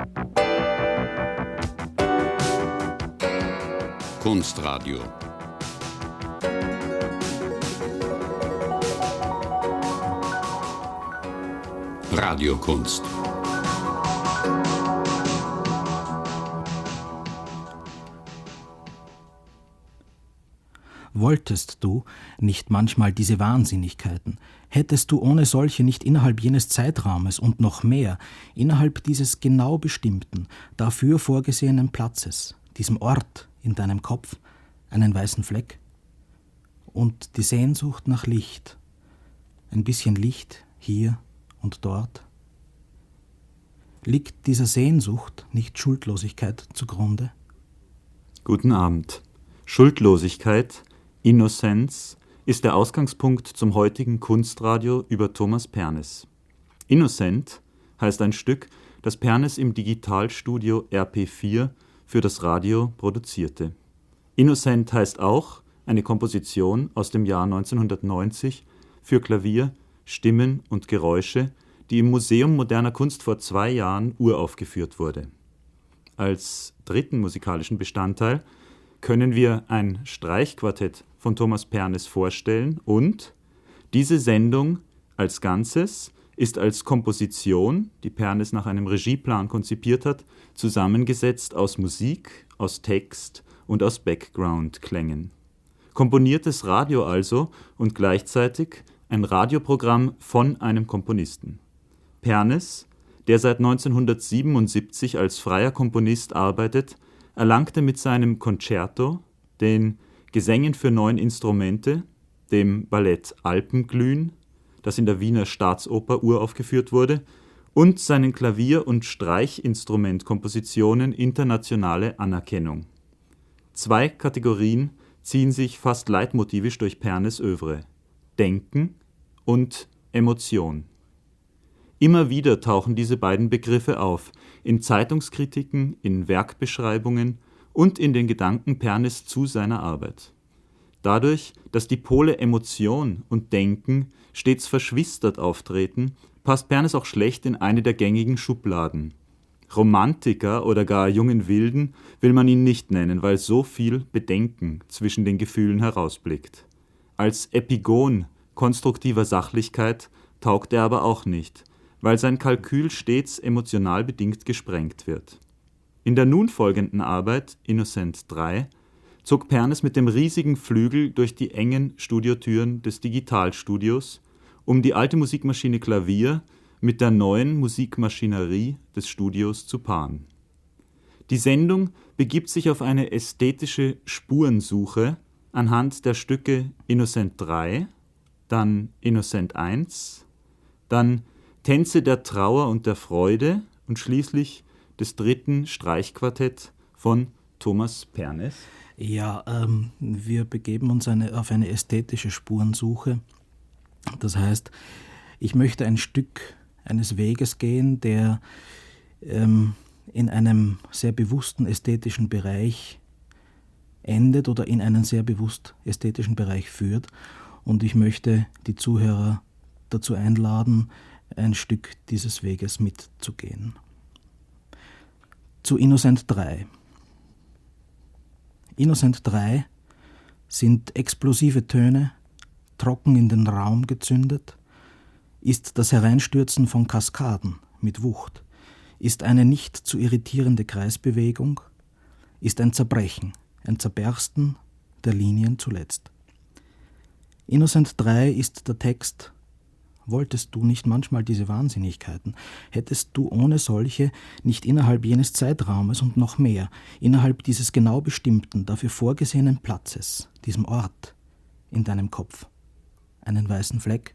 Kunstradio. Radiokunst. Wolltest du nicht manchmal diese Wahnsinnigkeiten? Hättest du ohne solche nicht innerhalb jenes Zeitraumes und noch mehr, innerhalb dieses genau bestimmten, dafür vorgesehenen Platzes, diesem Ort in deinem Kopf, einen weißen Fleck? Und die Sehnsucht nach Licht, ein bisschen Licht hier und dort? Liegt dieser Sehnsucht nicht Schuldlosigkeit zugrunde? Guten Abend. Schuldlosigkeit, Innozenz ist der Ausgangspunkt zum heutigen Kunstradio über Thomas Pernes. Innocent heißt ein Stück, das Pernes im Digitalstudio RP4 für das Radio produzierte. Innocent heißt auch eine Komposition aus dem Jahr 1990 für Klavier, Stimmen und Geräusche, die im Museum Moderner Kunst vor 2 Jahren uraufgeführt wurde. Als dritten musikalischen Bestandteil können wir ein Streichquartett von Thomas Pernes vorstellen und diese Sendung als Ganzes ist als Komposition, die Pernes nach einem Regieplan konzipiert hat, zusammengesetzt aus Musik, aus Text und aus Background-Klängen. Komponiertes Radio also und gleichzeitig ein Radioprogramm von einem Komponisten. Pernes, der seit 1977 als freier Komponist arbeitet, erlangte mit seinem Concerto, den Gesängen für 9 Instrumente, dem Ballett Alpenglühen, das in der Wiener Staatsoper uraufgeführt wurde, und seinen Klavier- und Streichinstrumentkompositionen internationale Anerkennung. 2 Kategorien ziehen sich fast leitmotivisch durch Pernes Œuvre: Denken und Emotion. Immer wieder tauchen diese beiden Begriffe auf, in Zeitungskritiken, in Werkbeschreibungen und in den Gedanken Pernes zu seiner Arbeit. Dadurch, dass die Pole Emotion und Denken stets verschwistert auftreten, passt Pernes auch schlecht in eine der gängigen Schubladen. Romantiker oder gar jungen Wilden will man ihn nicht nennen, weil so viel Bedenken zwischen den Gefühlen herausblickt. Als Epigon konstruktiver Sachlichkeit taugt er aber auch nicht, weil sein Kalkül stets emotional bedingt gesprengt wird. In der nun folgenden Arbeit, Innocent 3, zog Pernes mit dem riesigen Flügel durch die engen Studiotüren des Digitalstudios, um die alte Musikmaschine Klavier mit der neuen Musikmaschinerie des Studios zu paaren. Die Sendung begibt sich auf eine ästhetische Spurensuche anhand der Stücke Innocent 3, dann Innocent 1, dann Tänze der Trauer und der Freude und schließlich des dritten Streichquartett von Thomas Pernes. Ja, wir begeben uns auf eine ästhetische Spurensuche. Das heißt, ich möchte ein Stück eines Weges gehen, der in einem sehr bewussten ästhetischen Bereich endet oder in einen sehr bewusst ästhetischen Bereich führt. Und ich möchte die Zuhörer dazu einladen, ein Stück dieses Weges mitzugehen. Zu Innocent 3. Innocent 3 sind explosive Töne, trocken in den Raum gezündet, ist das Hereinstürzen von Kaskaden mit Wucht, ist eine nicht zu irritierende Kreisbewegung, ist ein Zerbrechen, ein Zerbersten der Linien zuletzt. Innocent 3 ist der Text: Wolltest du nicht manchmal diese Wahnsinnigkeiten? Hättest du ohne solche nicht innerhalb jenes Zeitraumes und noch mehr, innerhalb dieses genau bestimmten, dafür vorgesehenen Platzes, diesem Ort in deinem Kopf, einen weißen Fleck?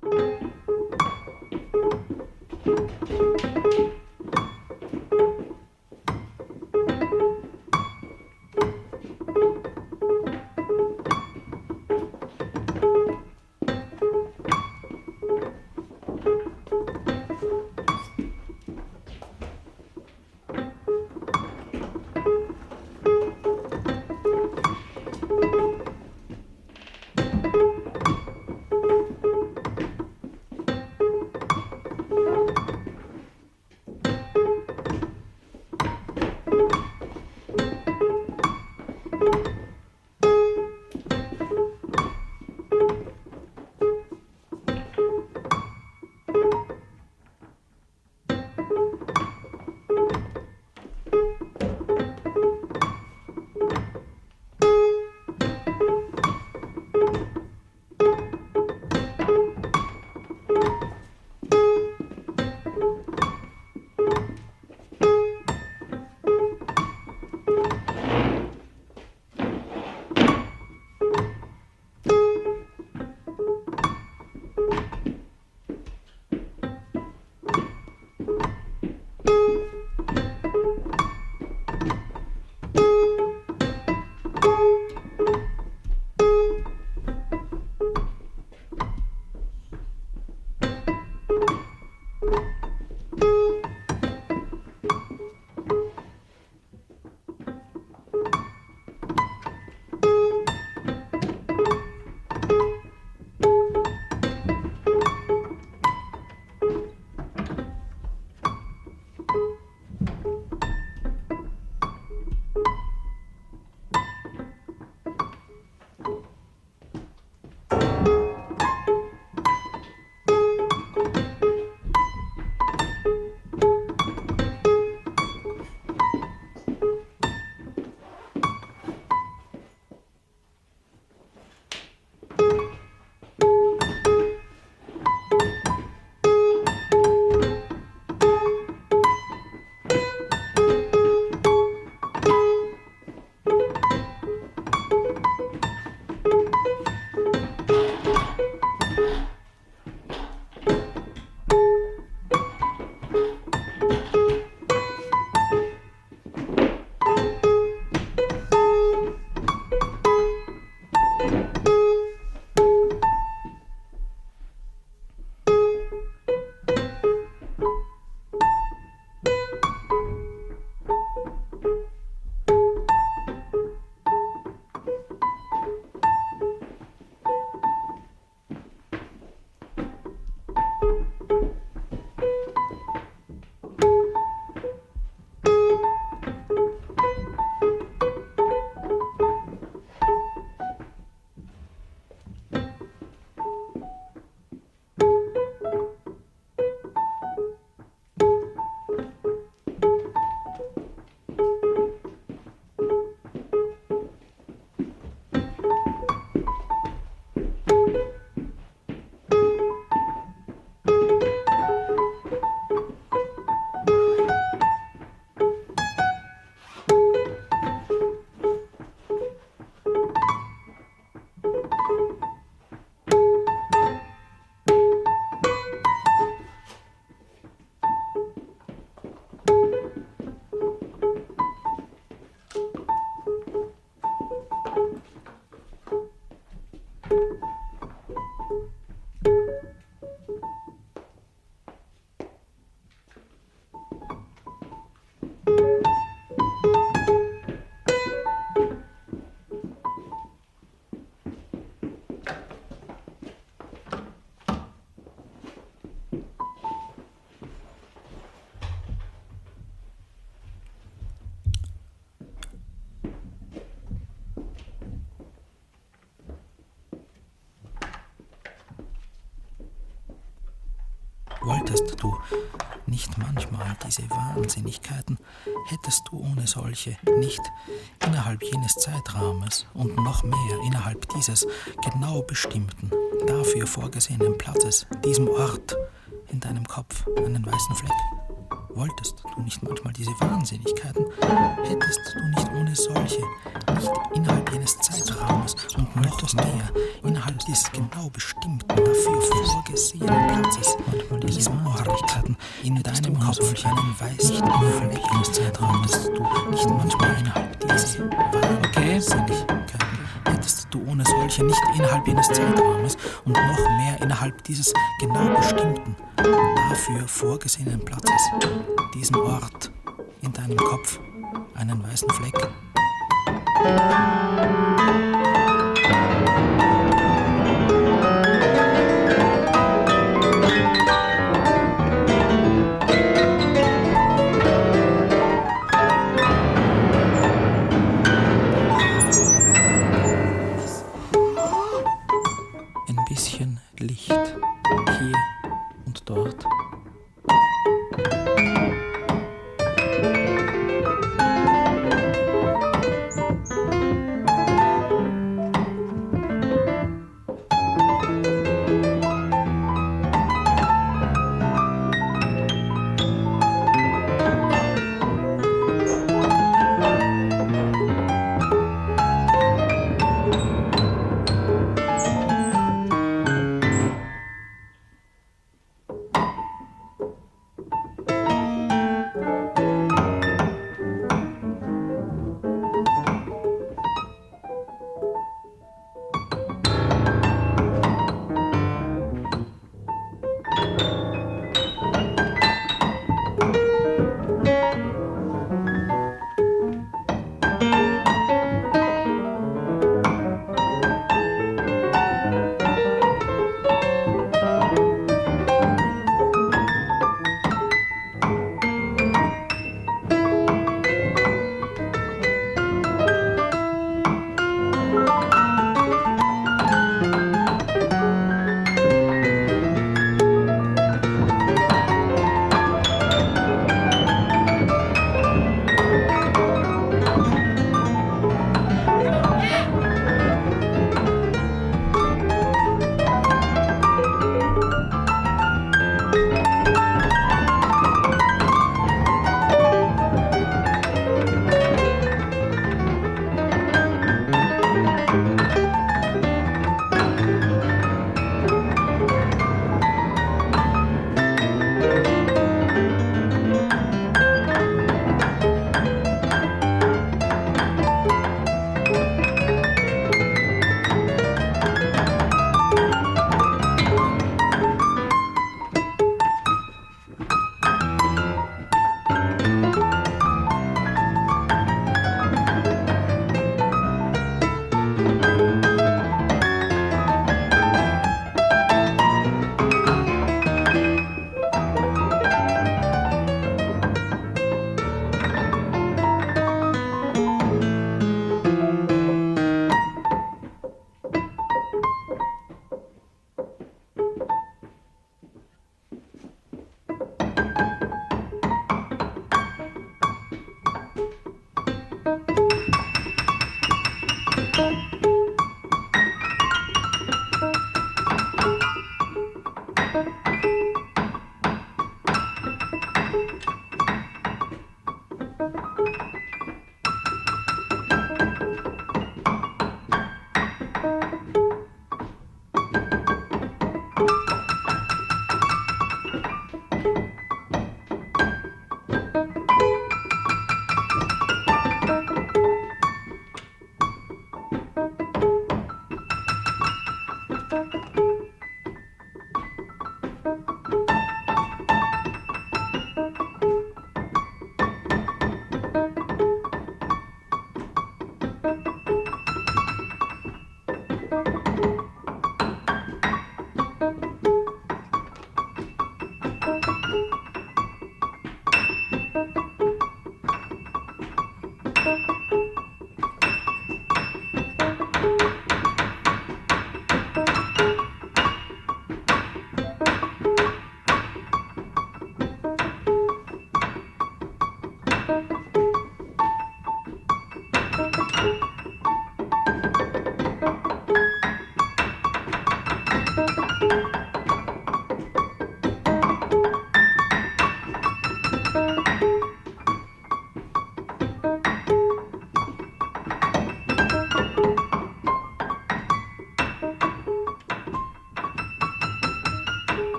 Wolltest du nicht manchmal diese Wahnsinnigkeiten, hättest du ohne solche nicht innerhalb jenes Zeitraumes und noch mehr innerhalb dieses genau bestimmten, dafür vorgesehenen Platzes, diesem Ort in deinem Kopf einen weißen Fleck? Wolltest du nicht manchmal diese Wahnsinnigkeiten, hättest du nicht ohne solche, nicht innerhalb jenes Zeitraumes und noch mehr innerhalb des genau bestimmten, dafür vorgesehenen Platzes, diesem Ort in deinem Kopf einen weißen Fleck jenes Zeitraumes, du nicht manchmal innerhalb dieser Wahnsinnigkeiten, hättest du ohne solche nicht innerhalb jenes Zeitraumes und noch mehr innerhalb dieses genau bestimmten, dafür vorgesehenen Platzes, diesem Ort in deinem Kopf einen weißen Fleck. Ein bisschen Licht hier und dort.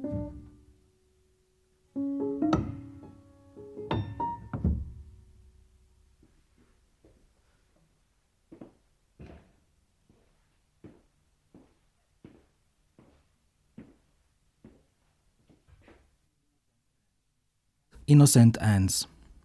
Innocent 1.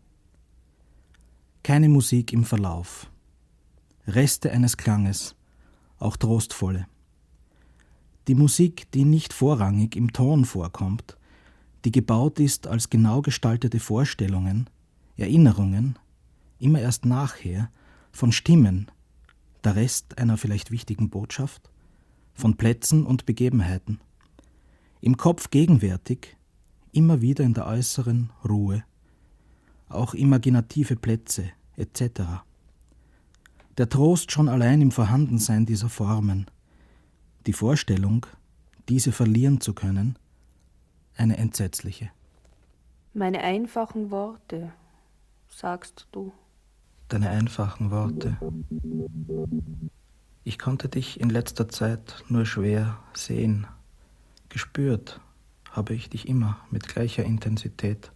Keine Musik im Verlauf. Reste eines Klanges, auch trostvolle. Die Musik, die nicht vorrangig im Ton vorkommt, die gebaut ist als genau gestaltete Vorstellungen, Erinnerungen, immer erst nachher, von Stimmen, der Rest einer vielleicht wichtigen Botschaft, von Plätzen und Begebenheiten. Im Kopf gegenwärtig, immer wieder in der äußeren Ruhe, auch imaginative Plätze etc. Der Trost schon allein im Vorhandensein dieser Formen, die Vorstellung, diese verlieren zu können, eine entsetzliche. Meine einfachen Worte, sagst du. Deine einfachen Worte. Ich konnte dich in letzter Zeit nur schwer sehen. Gespürt habe ich dich immer mit gleicher Intensität.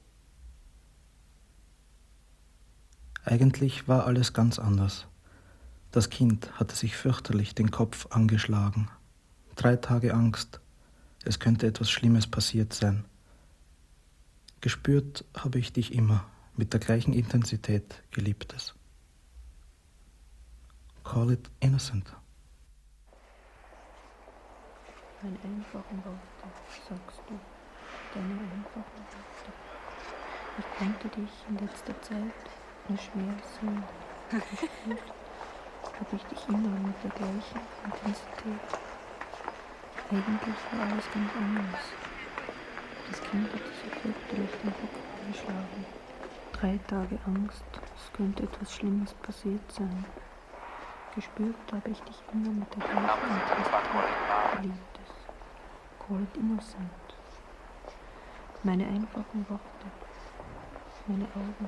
Eigentlich war alles ganz anders. Das Kind hatte sich fürchterlich den Kopf angeschlagen. 3 Tage Angst. Es könnte etwas Schlimmes passiert sein. Gespürt habe ich dich immer mit der gleichen Intensität, Geliebtes. Call it innocent. Meine einfachen Worte, sagst du. Deine einfachen Worte. Ich konnte dich in letzter Zeit nur schwer sehen. Gespürt habe ich dich immer mit der gleichen Intensität. Eigentlich war alles ganz anders. Das Kind hatte sich fürchterlich den Kopf angeschlagen. 3 Tage Angst, es könnte etwas Schlimmes passiert sein. Gespürt habe ich dich immer mit der gleichen Intensität. Geliebtes. Call it innocent. Meine einfachen Worte. Meine Augen.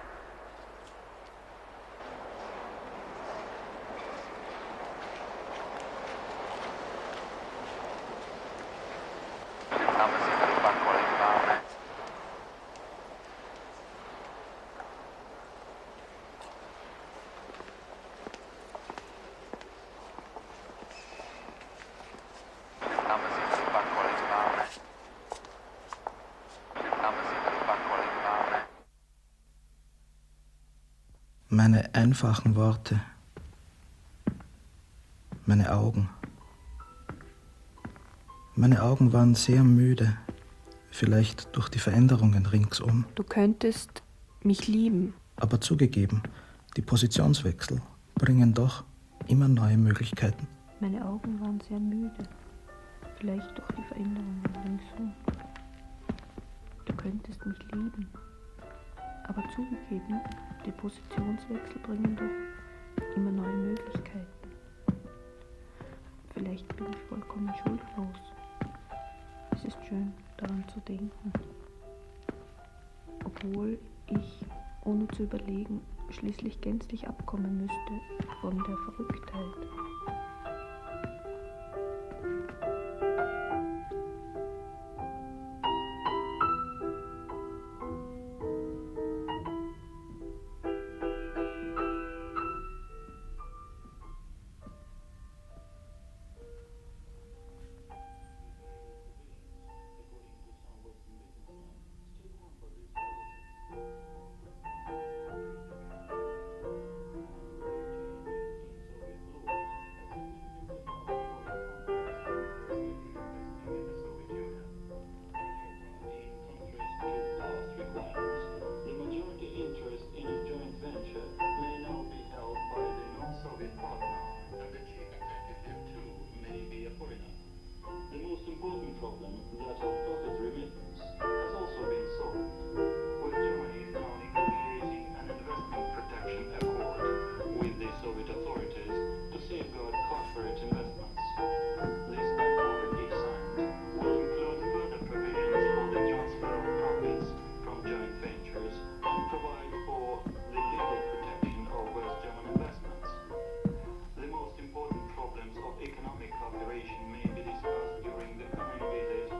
Meine einfachen Worte, meine Augen. Meine Augen waren sehr müde, vielleicht durch die Veränderungen ringsum. Du könntest mich lieben. Aber zugegeben, die Positionswechsel bringen doch immer neue Möglichkeiten. Meine Augen waren sehr müde, vielleicht durch die Veränderungen ringsum. Du könntest mich lieben. Aber zugegeben, die Positionswechsel bringen doch immer neue Möglichkeiten. Vielleicht bin ich vollkommen schuldlos. Es ist schön, daran zu denken. Obwohl ich, ohne zu überlegen, schließlich gänzlich abkommen müsste von der Verrücktheit. Economic cooperation may be discussed during the coming visit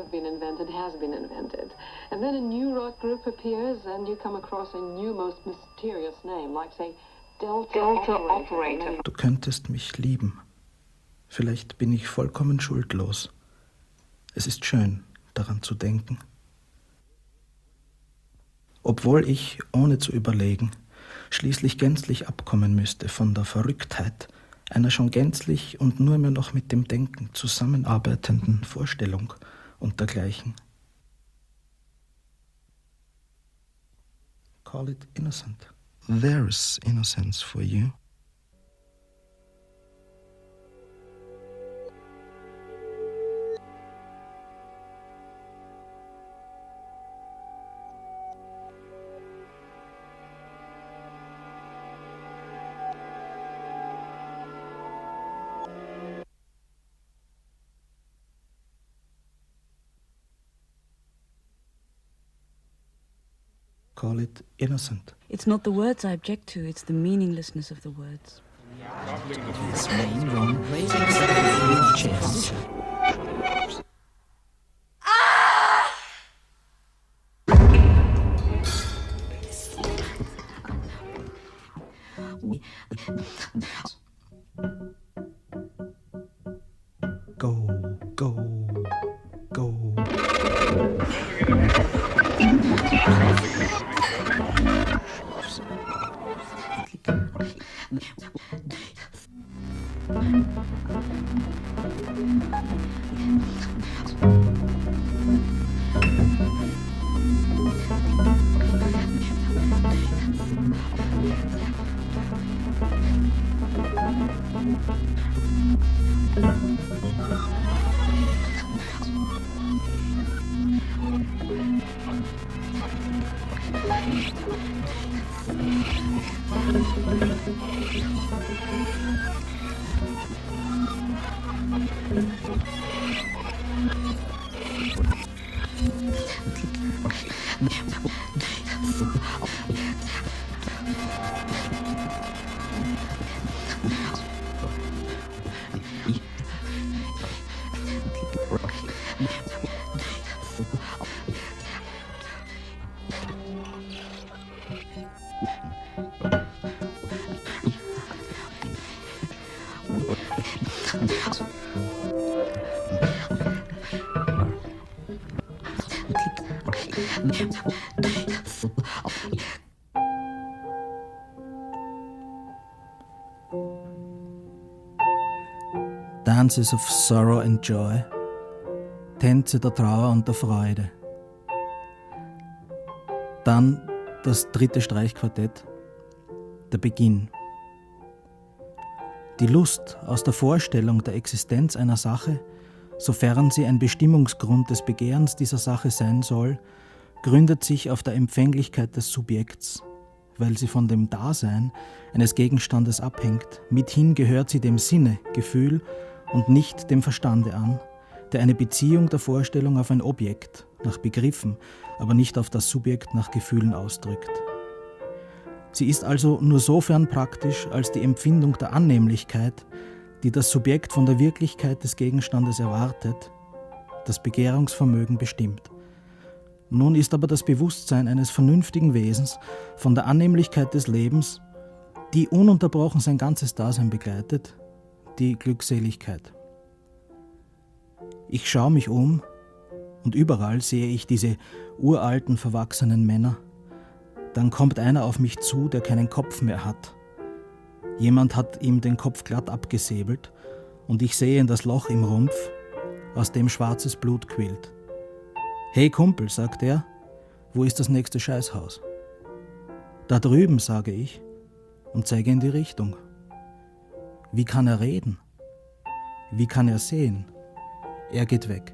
have been invented has been invented. And then a new rock group appears and you come across a new, most mysterious name, like say Delta Operator. Du könntest mich lieben. Vielleicht bin ich vollkommen schuldlos. Es ist schön, daran zu denken. Obwohl ich, ohne zu überlegen, schließlich gänzlich abkommen müsste von der Verrücktheit einer schon gänzlich und nur mehr noch mit dem Denken zusammenarbeitenden Vorstellung und dergleichen. Call it innocent. There's innocence for you. Call it innocent. It's not the words I object to, it's the meaninglessness of the words. His main wrong, raising the chest. Go, go, go. Dances of Sorrow and Joy, Tänze der Trauer und der Freude. Dann das dritte Streichquartett, der Beginn. Die Lust aus der Vorstellung der Existenz einer Sache, sofern sie ein Bestimmungsgrund des Begehrens dieser Sache sein soll, gründet sich auf der Empfänglichkeit des Subjekts, weil sie von dem Dasein eines Gegenstandes abhängt. Mithin gehört sie dem Sinne, Gefühl und nicht dem Verstande an, der eine Beziehung der Vorstellung auf ein Objekt, nach Begriffen, aber nicht auf das Subjekt nach Gefühlen ausdrückt. Sie ist also nur sofern praktisch, als die Empfindung der Annehmlichkeit, die das Subjekt von der Wirklichkeit des Gegenstandes erwartet, das Begehrungsvermögen bestimmt. Nun ist aber das Bewusstsein eines vernünftigen Wesens von der Annehmlichkeit des Lebens, die ununterbrochen sein ganzes Dasein begleitet, die Glückseligkeit. Ich schaue mich um und überall sehe ich diese uralten, verwachsenen Männer. Dann kommt einer auf mich zu, der keinen Kopf mehr hat. Jemand hat ihm den Kopf glatt abgesäbelt und ich sehe in das Loch im Rumpf, aus dem schwarzes Blut quillt. »Hey Kumpel«, sagt er, »wo ist das nächste Scheißhaus?« »Da drüben«, sage ich und zeige in die Richtung. Wie kann er reden? Wie kann er sehen? Er geht weg.